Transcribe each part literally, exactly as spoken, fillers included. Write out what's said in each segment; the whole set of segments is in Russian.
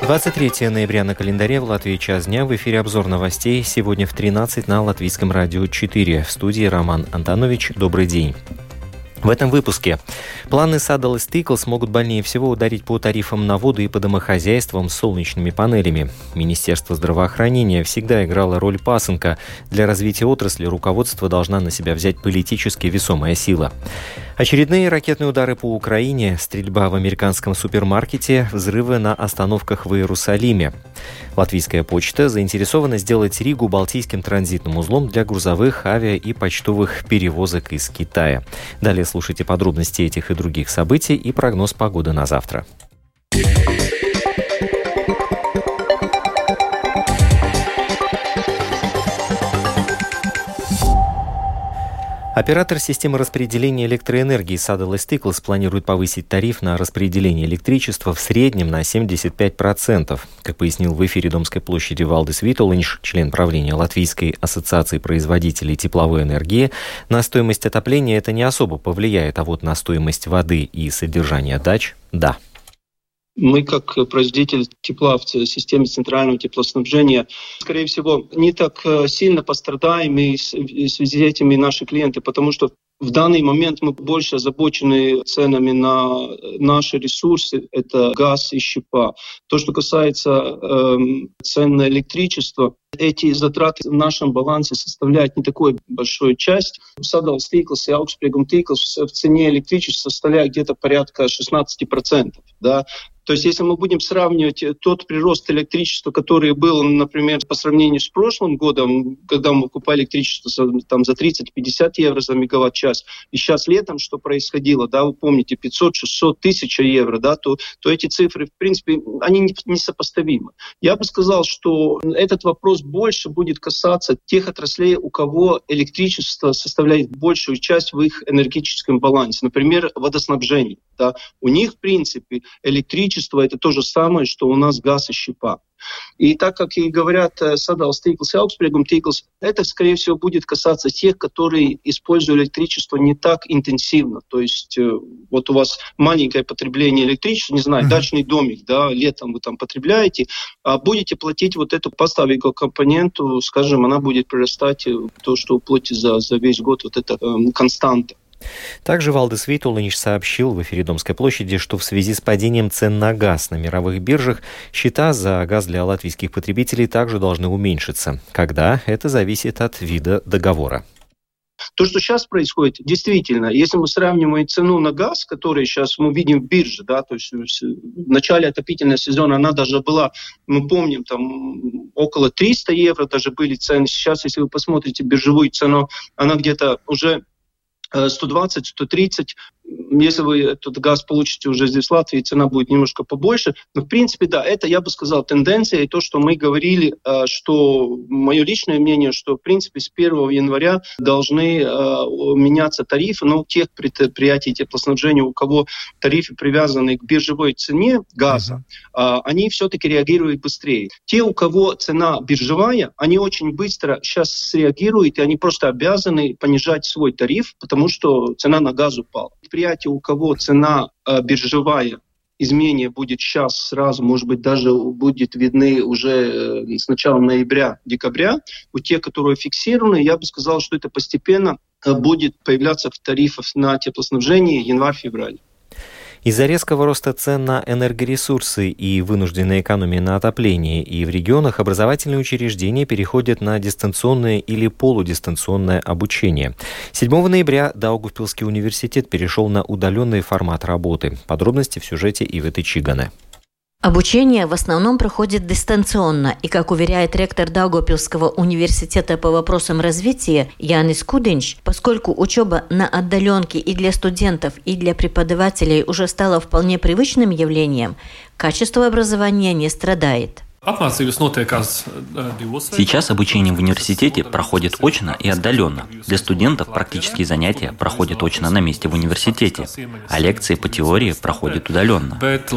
двадцать третьего ноября на календаре, в Латвии час дня, в эфире обзор новостей. Сегодня в тринадцать на Латвийском радио четыре. В студии Роман Антонович. Добрый день. В этом выпуске. Планы Saddle Stickles могут больнее всего ударить по тарифам на воду и по домохозяйствам с солнечными панелями. Министерство здравоохранения всегда играло роль пасынка. Для развития отрасли руководство должна на себя взять политически весомая сила. Очередные ракетные удары по Украине, стрельба в американском супермаркете, взрывы на остановках в Иерусалиме. Латвийская почта заинтересована сделать Ригу балтийским транзитным узлом для грузовых, авиа и почтовых перевозок из Китая. Далее слушайте подробности этих и других событий и прогноз погоды на завтра. Оператор системы распределения электроэнергии Saddle Stickles планирует повысить тариф на распределение электричества в среднем на семьдесят пять процентов. Как пояснил в эфире Домской площади Валдис Витолинш, член правления Латвийской ассоциации производителей тепловой энергии, на стоимость отопления это не особо повлияет, а вот на стоимость воды и содержание дач – да. Мы, как производитель тепла в системе центрального теплоснабжения, скорее всего, не так сильно пострадаем и в связи с этими наши клиенты, потому что в данный момент мы больше озабочены ценами на наши ресурсы, это газ и щепа. То, что касается э, цен на электричество, эти затраты в нашем балансе составляют не такую большую часть. Saddle Stickles и Augsburgum Stickles в цене электричества составляют где-то порядка шестнадцать процентов. Да? То есть если мы будем сравнивать тот прирост электричества, который был, например, по сравнению с прошлым годом, когда мы покупали электричество там, за тридцать-пятьдесят евро за мегаватт-час, и сейчас летом, что происходило, да, вы помните, пятьсот-шестьсот тысяч евро, да, то, то эти цифры, в принципе, они несопоставимы. Я бы сказал, что этот вопрос больше будет касаться тех отраслей, у кого электричество составляет большую часть в их энергетическом балансе. Например, водоснабжение. Да. У них, в принципе, электричество — это то же самое, что у нас газ и щепа. И так как и говорят Saddle Stickles и Augsburgum Stickles, это, скорее всего, будет касаться тех, которые используют электричество не так интенсивно. То есть вот у вас маленькое потребление электричества, не знаю, uh-huh. дачный домик, да, летом вы там потребляете, а будете платить вот эту поставку компоненту, скажем, она будет прирастать то, что вы платите за, за весь год, вот это э, константа. Также Валдис Витолинш сообщил в эфире Домской площади, что в связи с падением цен на газ на мировых биржах счета за газ для латвийских потребителей также должны уменьшиться. Когда? Это зависит от вида договора. То, что сейчас происходит, действительно, если мы сравниваем цену на газ, которую сейчас мы видим в бирже, да, то есть в начале отопительного сезона она даже была, мы помним, там около триста евро даже были цены. Сейчас, если вы посмотрите биржевую цену, она где-то уже сто двадцать - сто тридцать. Если вы этот газ получите уже здесь в Латвии, цена будет немножко побольше. Но, в принципе, да, это, я бы сказал, тенденция. И то, что мы говорили, что мое личное мнение, что, в принципе, с первого января должны меняться тарифы. Но у тех предприятий теплоснабжения, у кого тарифы привязаны к биржевой цене газа, uh-huh. они все-таки реагируют быстрее. Те, у кого цена биржевая, они очень быстро сейчас среагируют, и они просто обязаны понижать свой тариф, потому что цена на газ упала. Предприятия, у кого цена э, биржевая, изменение будет сейчас сразу, может быть, даже будет видны уже э, с начала ноября-декабря. У тех, которые фиксированы, я бы сказал, что это постепенно э, будет появляться в тарифах на теплоснабжение январь-февраль. Из-за резкого роста цен на энергоресурсы и вынужденной экономии на отопление и в регионах образовательные учреждения переходят на дистанционное или полудистанционное обучение. седьмого ноября Даугавпилский университет перешел на удаленный формат работы. Подробности в сюжете Иветы Чигане. Обучение в основном проходит дистанционно, и, как уверяет ректор Даугавпилского университета по вопросам развития Янис Кудинч, поскольку учеба на отдаленке и для студентов, и для преподавателей уже стала вполне привычным явлением, качество образования не страдает. Сейчас обучение в университете проходит очно и отдаленно. Для студентов практические занятия проходят очно на месте в университете, а лекции по теории проходят удаленно.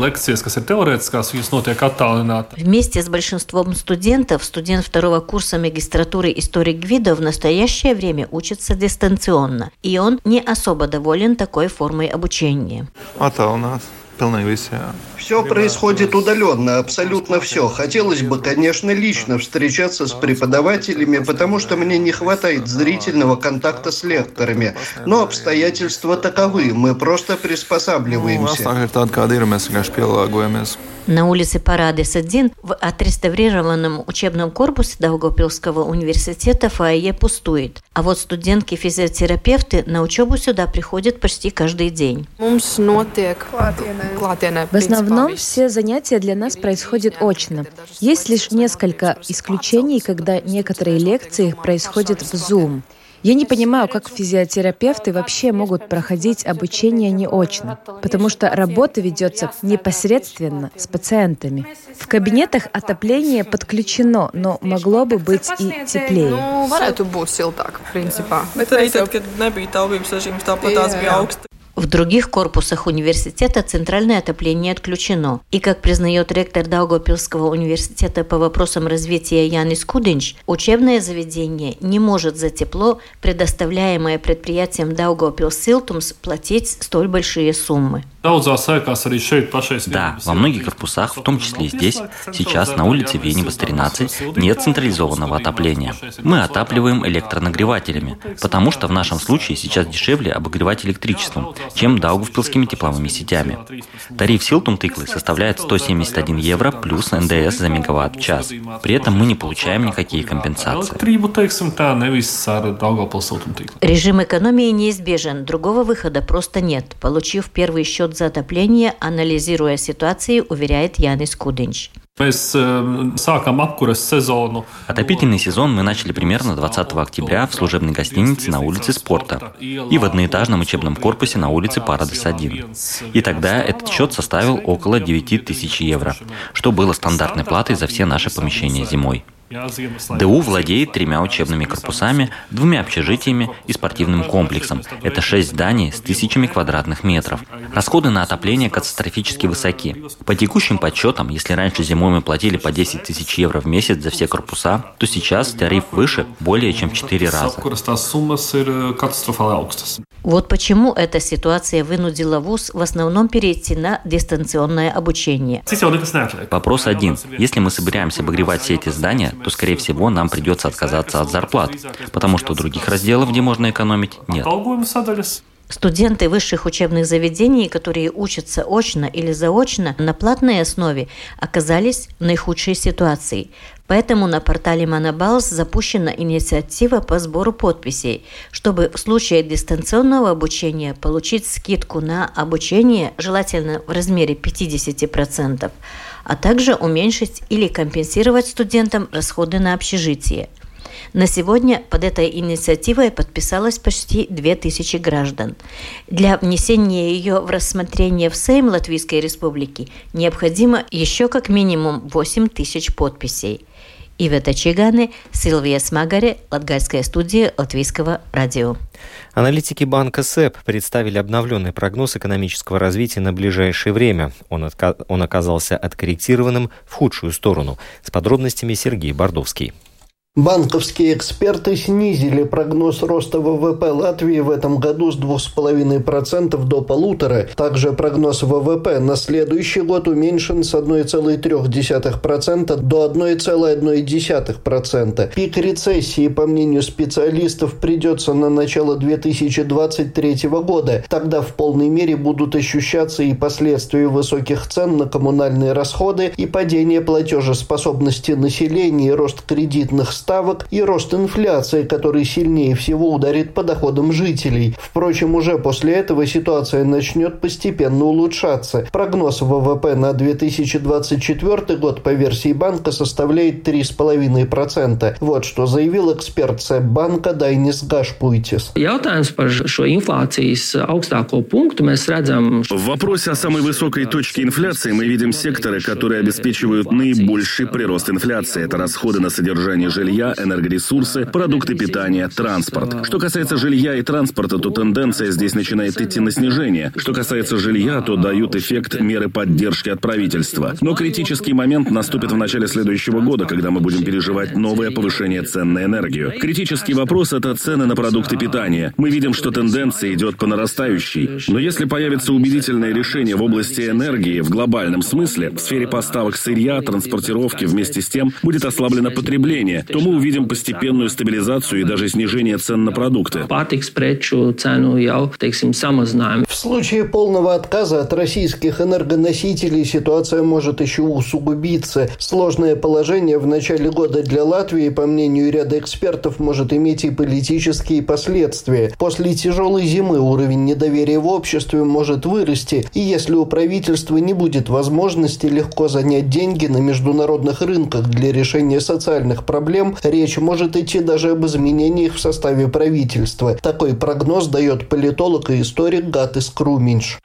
Вместе с большинством студентов, студент второго курса магистратуры истории Гвидо в настоящее время учится дистанционно, и он не особо доволен такой формой обучения. Все происходит удаленно, абсолютно все. Хотелось бы, конечно, лично встречаться с преподавателями, потому что мне не хватает зрительного контакта с лекторами. Но обстоятельства таковы, мы просто приспосабливаемся. На улице Парадес один в отреставрированном учебном корпусе Даугавпилского университета фойе пустует. А вот студентки-физиотерапевты на учебу сюда приходят почти каждый день. В основном все занятия для нас происходят очно. Есть лишь несколько исключений, когда некоторые лекции происходят в Zoom. Я не понимаю, как физиотерапевты вообще могут проходить обучение не очно, потому что работа ведется непосредственно с пациентами. В кабинетах отопление подключено, но могло бы быть и теплее. В других корпусах университета центральное отопление отключено. И, как признает ректор Даугавпилского университета по вопросам развития Янис Кудинч, учебное заведение не может за тепло, предоставляемое предприятием Daugavpils Siltums, платить столь большие суммы. Да, во многих корпусах, в том числе и здесь, сейчас на улице Венибас тринадцать нет централизованного отопления. Мы отапливаем электронагревателями, потому что в нашем случае сейчас дешевле обогревать электричеством, чем даугавпилскими тепловыми сетями. Тариф Siltum тыклы составляет сто семьдесят один евро плюс эн дэ эс за мегаватт в час. При этом мы не получаем никакие компенсации. Режим экономии неизбежен, другого выхода просто нет. Получив первый счет за отопление, анализируя ситуацию, уверяет Янис Кудинч. Отопительный сезон мы начали примерно двадцатого октября в служебной гостинице на улице Спорта и в одноэтажном учебном корпусе на улице Парадес один. И тогда этот счет составил около девять тысяч евро, что было стандартной платой за все наши помещения зимой. ДУ владеет тремя учебными корпусами, двумя общежитиями и спортивным комплексом. Это шесть зданий с тысячами квадратных метров. Расходы на отопление катастрофически высоки. По текущим подсчетам, если раньше зимой мы платили по десять тысяч евро в месяц за все корпуса, то сейчас тариф выше более чем в четыре раза. Вот почему эта ситуация вынудила вуз в основном перейти на дистанционное обучение. Вопрос один. Если мы собираемся обогревать все эти здания, то, скорее всего, нам придется отказаться от зарплат, потому что других разделов, где можно экономить, нет. Студенты высших учебных заведений, которые учатся очно или заочно на платной основе, оказались в наихудшей ситуации. Поэтому на портале Манабалс запущена инициатива по сбору подписей, чтобы в случае дистанционного обучения получить скидку на обучение, желательно в размере пятьдесят процентов, а также уменьшить или компенсировать студентам расходы на общежитие. На сегодня под этой инициативой подписалось почти две тысячи граждан. Для внесения ее в рассмотрение в Сейм Латвийской Республики необходимо еще как минимум восемь тысяч подписей. Ивета Чиганы, Силвия Смагаре, Латгальская студия Латвийского радио. Аналитики банка СЭП представили обновленный прогноз экономического развития на ближайшее время. Он, отка- он оказался откорректированным в худшую сторону. С подробностями Сергей Бордовский. Банковские эксперты снизили прогноз роста вэ вэ пэ Латвии в этом году с двух целых пяти десятых процента до полутора. Также прогноз вэ вэ пэ на следующий год уменьшен с одной целой трёх десятых процента до одной целой одной десятой процента. Пик рецессии, по мнению специалистов, придется на начало две тысячи двадцать третьего года. Тогда в полной мере будут ощущаться и последствия высоких цен на коммунальные расходы, и падение платежеспособности населения, и рост кредитных ставок, и рост инфляции, который сильнее всего ударит по доходам жителей. Впрочем, уже после этого ситуация начнет постепенно улучшаться. Прогноз вэ вэ пэ на две тысячи двадцать четвёртый год по версии банка составляет три целых пять десятых процента. Вот что заявил эксперт СЭП банка Дайнис Гашпуйтис. В вопросе о самой высокой точке инфляции мы видим секторы, которые обеспечивают наибольший прирост инфляции. Это расходы на содержание жилья, жилья, энергоресурсы, продукты питания, транспорт. Что касается жилья и транспорта, то тенденция здесь начинает идти на снижение. Что касается жилья, то дают эффект меры поддержки от правительства. Но критический момент наступит в начале следующего года, когда мы будем переживать новое повышение цен на энергию. Критический вопрос – это цены на продукты питания. Мы видим, что тенденция идет по нарастающей. Но если появится убедительное решение в области энергии в глобальном смысле, в сфере поставок сырья, транспортировки, вместе с тем будет ослаблено потребление, то мы увидим постепенную стабилизацию и даже снижение цен на продукты. В случае полного отказа от российских энергоносителей ситуация может еще усугубиться. Сложное положение в начале года для Латвии, по мнению ряда экспертов, может иметь и политические последствия. После тяжелой зимы уровень недоверия в обществе может вырасти, и если у правительства не будет возможности легко занять деньги на международных рынках для решения социальных проблем, речь может идти даже об изменениях в составе правительства. Такой прогноз дает политолог и историк Гатис Круминш.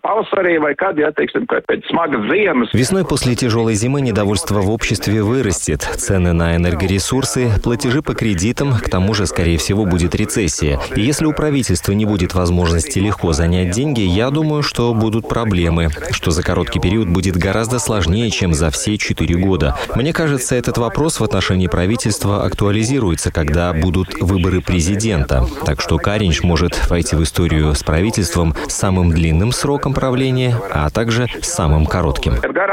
Весной после тяжелой зимы недовольство в обществе вырастет. Цены на энергоресурсы, платежи по кредитам, к тому же, скорее всего, будет рецессия. И если у правительства не будет возможности легко занять деньги, я думаю, что будут проблемы, что за короткий период будет гораздо сложнее, чем за все четыре года. Мне кажется, этот вопрос в отношении правительства актуализируется, когда будут выборы президента. Так что Каринч может войти в историю с правительством с самым длинным сроком правления, а также с самым коротким.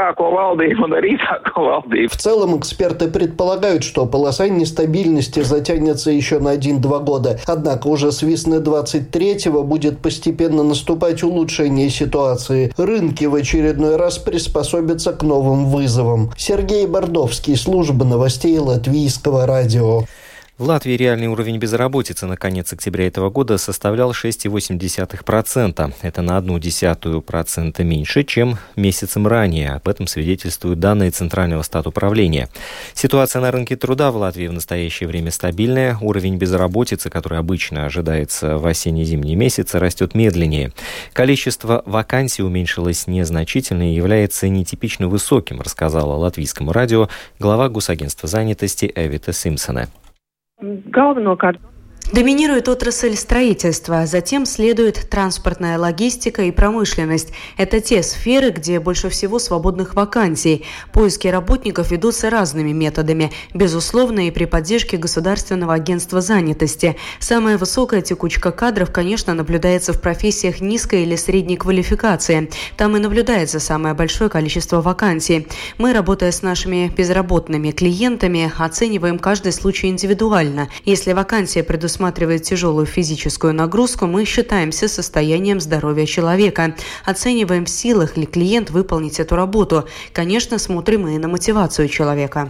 В целом, эксперты предполагают, что полоса нестабильности затянется еще на один-два года. Однако уже с весны двадцать третьего будет постепенно наступать улучшение ситуации. Рынки в очередной раз приспособятся к новым вызовам. Сергей Бордовский, служба новостей Латвийского радио. В Латвии реальный уровень безработицы на конец октября этого года составлял шесть целых восемь десятых процента. Это на одну десятую процента меньше, чем месяцем ранее. Об этом свидетельствуют данные Центрального статуправления. Ситуация на рынке труда в Латвии в настоящее время стабильная. Уровень безработицы, который обычно ожидается в осенне-зимние месяцы, растет медленнее. Количество вакансий уменьшилось незначительно и является нетипично высоким, рассказала Латвийскому радио глава Госагентства занятости Эвита Симпсона. Доминирует отрасль строительства, затем следует транспортная логистика и промышленность. Это те сферы, где больше всего свободных вакансий. Поиски работников ведутся разными методами, безусловно, и при поддержке Государственного агентства занятости. Самая высокая текучка кадров, конечно, наблюдается в профессиях низкой или средней квалификации. Там и наблюдается самое большое количество вакансий. Мы, работая с нашими безработными клиентами, оцениваем каждый случай индивидуально. Если вакансия предусмотрена рассматривает тяжелую физическую нагрузку, мы считаемся состоянием здоровья человека. Оцениваем, в силах ли клиент выполнить эту работу. Конечно, смотрим и на мотивацию человека.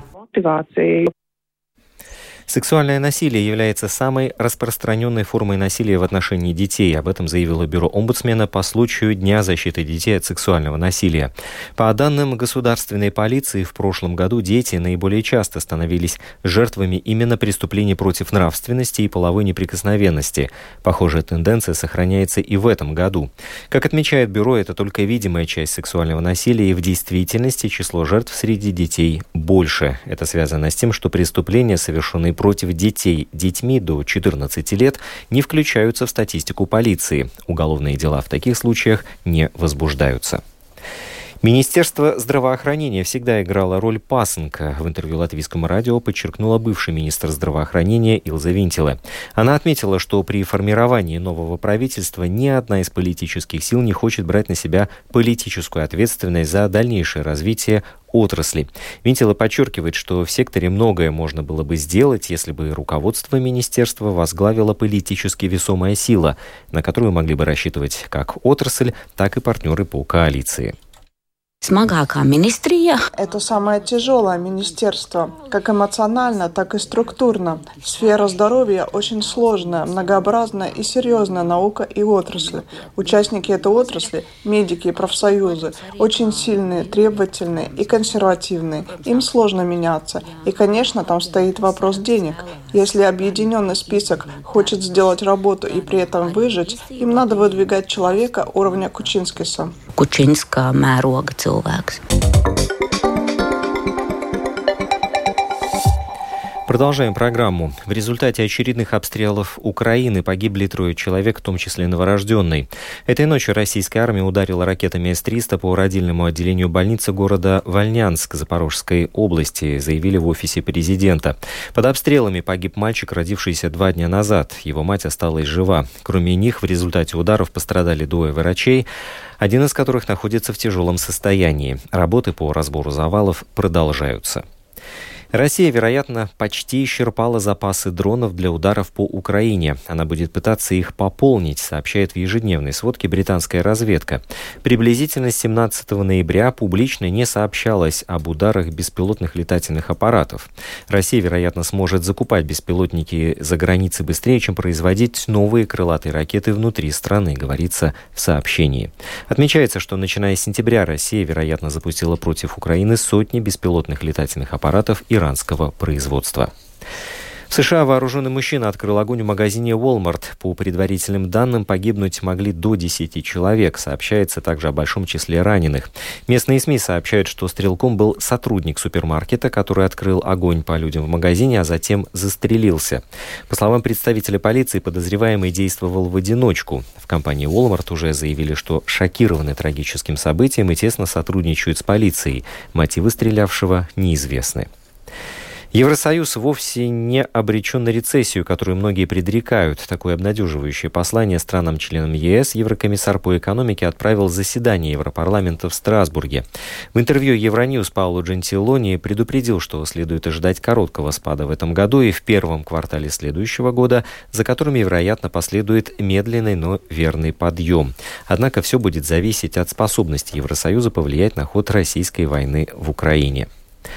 Сексуальное насилие является самой распространенной формой насилия в отношении детей. Об этом заявило Бюро омбудсмена по случаю Дня защиты детей от сексуального насилия. По данным государственной полиции, в прошлом году дети наиболее часто становились жертвами именно преступлений против нравственности и половой неприкосновенности. Похожая тенденция сохраняется и в этом году. Как отмечает Бюро, это только видимая часть сексуального насилия, и в действительности число жертв среди детей больше. Это связано с тем, что преступления, совершенные против детей детьми до четырнадцати лет, не включаются в статистику полиции. Уголовные дела в таких случаях не возбуждаются. Министерство здравоохранения всегда играло роль пасынка. В интервью Латвийскому радио подчеркнула бывший министр здравоохранения Илза Винтиле. Она отметила, что при формировании нового правительства ни одна из политических сил не хочет брать на себя политическую ответственность за дальнейшее развитие отрасли. Винтиле подчеркивает, что в секторе многое можно было бы сделать, если бы руководство министерства возглавила политически весомая сила, на которую могли бы рассчитывать как отрасль, так и партнеры по коалиции. Это самое тяжелое министерство, как эмоционально, так и структурно. Сфера здоровья очень сложная, многообразная и серьезная наука и отрасль. Участники этой отрасли, медики и профсоюзы, очень сильные, требовательные и консервативные. Им сложно меняться. И, конечно, там стоит вопрос денег. Если объединенный список хочет сделать работу и при этом выжить, им надо выдвигать человека уровня Кучинскиса. Kučinska mēroga cilvēks. Продолжаем программу. В результате очередных обстрелов Украины погибли трое человек, в том числе новорожденный. Этой ночью российская армия ударила ракетами эс триста по родильному отделению больницы города Вольнянск Запорожской области, заявили в офисе президента. Под обстрелами погиб мальчик, родившийся два дня назад. Его мать осталась жива. Кроме них, в результате ударов пострадали двое врачей, один из которых находится в тяжелом состоянии. Работы по разбору завалов продолжаются. Россия, вероятно, почти исчерпала запасы дронов для ударов по Украине. Она будет пытаться их пополнить, сообщает в ежедневной сводке британская разведка. Приблизительно с семнадцатого ноября публично не сообщалось об ударах беспилотных летательных аппаратов. Россия, вероятно, сможет закупать беспилотники за границей быстрее, чем производить новые крылатые ракеты внутри страны, говорится в сообщении. Отмечается, что начиная с сентября Россия, вероятно, запустила против Украины сотни беспилотных летательных аппаратов иранского производства. В США вооруженный мужчина открыл огонь в магазине Walmart. По предварительным данным, погибнуть могли до десяти человек. Сообщается также о большом числе раненых. Местные СМИ сообщают, что стрелком был сотрудник супермаркета, который открыл огонь по людям в магазине, а затем застрелился. По словам представителя полиции, подозреваемый действовал в одиночку. В компании Walmart уже заявили, что шокированы трагическим событием и тесно сотрудничают с полицией. Мотивы стрелявшего неизвестны. Евросоюз вовсе не обречен на рецессию, которую многие предрекают. Такое обнадеживающее послание странам-членам ЕС еврокомиссар по экономике отправил в заседание Европарламента в Страсбурге. В интервью Евроньюз Паоло Джентилони предупредил, что следует ожидать короткого спада в этом году и в первом квартале следующего года, за которыми, вероятно, последует медленный, но верный подъем. Однако все будет зависеть от способности Евросоюза повлиять на ход российской войны в Украине.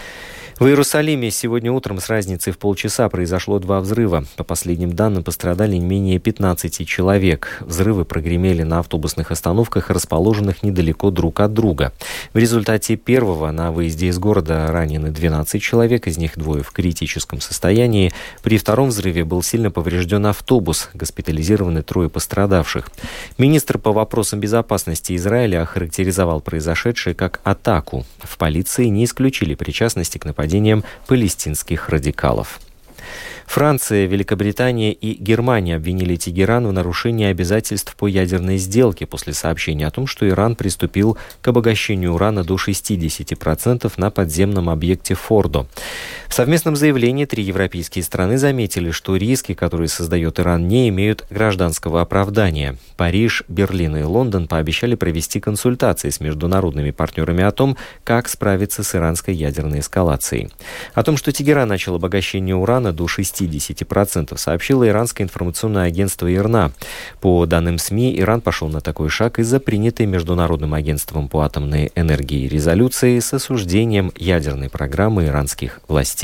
В Иерусалиме сегодня утром с разницей в полчаса произошло два взрыва. По последним данным, пострадали не менее пятнадцати человек. Взрывы прогремели на автобусных остановках, расположенных недалеко друг от друга. В результате первого на выезде из города ранены двенадцать человек, из них двое в критическом состоянии. При втором взрыве был сильно поврежден автобус, госпитализированы трое пострадавших. Министр по вопросам безопасности Израиля охарактеризовал произошедшее как атаку. В полиции не исключили причастности к нападению палестинских радикалов. Франция, Великобритания и Германия обвинили Тегеран в нарушении обязательств по ядерной сделке после сообщения о том, что Иран приступил к обогащению урана до шестидесяти процентов на подземном объекте Фордо. В совместном заявлении три европейские страны заметили, что риски, которые создает Иран, не имеют гражданского оправдания. Париж, Берлин и Лондон пообещали провести консультации с международными партнерами о том, как справиться с иранской ядерной эскалацией. О том, что Тегеран начал обогащение урана до шестидесяти процентов, сообщило иранское информационное агентство ИРНА. По данным СМИ, Иран пошел на такой шаг из-за принятой Международным агентством по атомной энергии резолюции с осуждением ядерной программы иранских властей.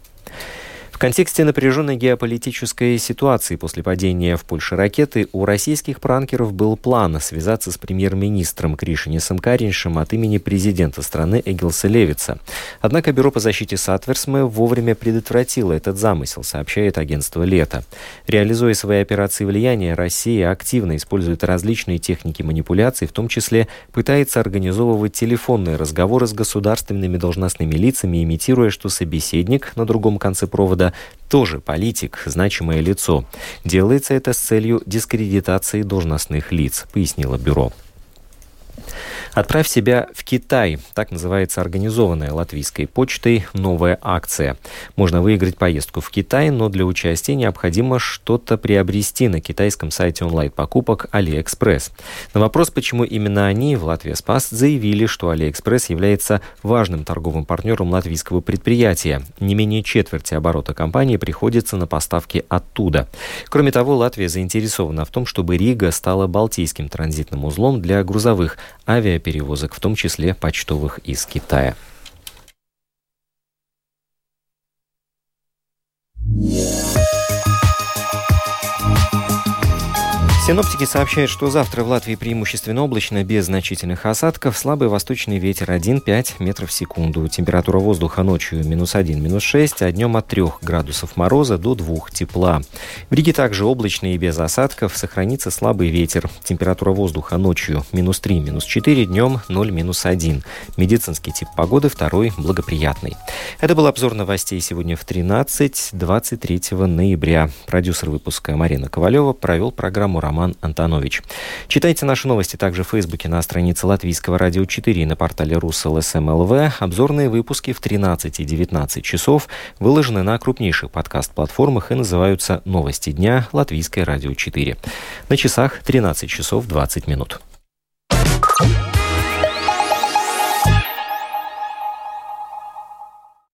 В контексте напряженной геополитической ситуации после падения в Польше ракеты у российских пранкеров был план связаться с премьер-министром Кришинисом Кариньшем от имени президента страны Эгилса Левица. Однако Бюро по защите Сатверсме вовремя предотвратило этот замысел, сообщает агентство «Лето». Реализуя свои операции влияния, Россия активно использует различные техники манипуляций, в том числе пытается организовывать телефонные разговоры с государственными должностными лицами, имитируя, что собеседник на другом конце провода тоже политик, значимое лицо. Делается это с целью дискредитации должностных лиц, пояснило бюро. «Отправь себя в Китай» — так называется организованная латвийской почтой новая акция. Можно выиграть поездку в Китай, но для участия необходимо что-то приобрести на китайском сайте онлайн-покупок AliExpress. На вопрос, почему именно они, в Латвия Спас заявили, что AliExpress является важным торговым партнером латвийского предприятия. Не менее четверти оборота компании приходится на поставки оттуда. Кроме того, Латвия заинтересована в том, чтобы Рига стала балтийским транзитным узлом для грузовых авиаперевозок, в том числе почтовых из Китая. Синоптики сообщают, что завтра в Латвии преимущественно облачно, без значительных осадков. Слабый восточный ветер один-пять метров в секунду. Температура воздуха ночью минус один, минус шесть, а днем от трех градусов мороза до двух тепла. В Риге также облачно и без осадков. Сохранится слабый ветер. Температура воздуха ночью минус три, минус четыре, днем ноль, минус один. Медицинский тип погоды второй благоприятный. Это был обзор новостей сегодня в тринадцать двадцать третьего ноября. Продюсер выпуска Марина Ковалева, провел программу Роман Антонович. Читайте наши новости также в Фейсбуке на странице Латвийского радио четыре и на портале РусЛСМ.ЛВ. Обзорные выпуски в тринадцать и девятнадцать часов выложены на крупнейших подкаст-платформах и называются «Новости дня» Латвийское радио четыре. На часах тринадцать часов двадцать минут.